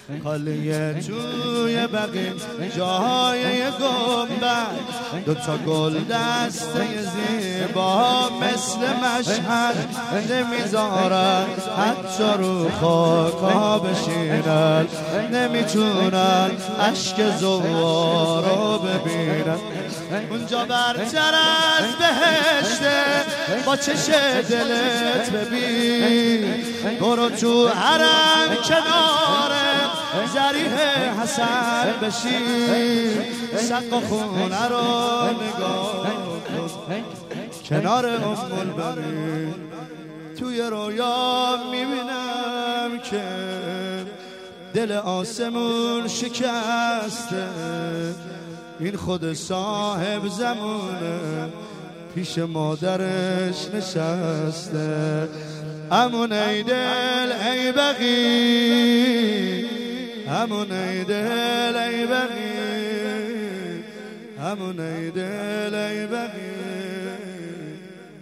خالیه توی بقیه جای گنبد، دوتا گل دسته زیبا مثل مشهد نمیذارن حتی رو خاکا بشینن، نمیتونن اشک زوارو ببینن. اونجا برتر از بهشته با چش دلت ببین، برو تو حرم کنار ذریح حسن بشین، سقف خونه رو نگاه کن کنار البنین. توی رویا میبینم که دل آسمون شکسته، این خود صاحب زمونه پیش مادرش نشسته. امون ای دل ای بقی، امون ای دل ای بقی، امون ای دل ای بقی.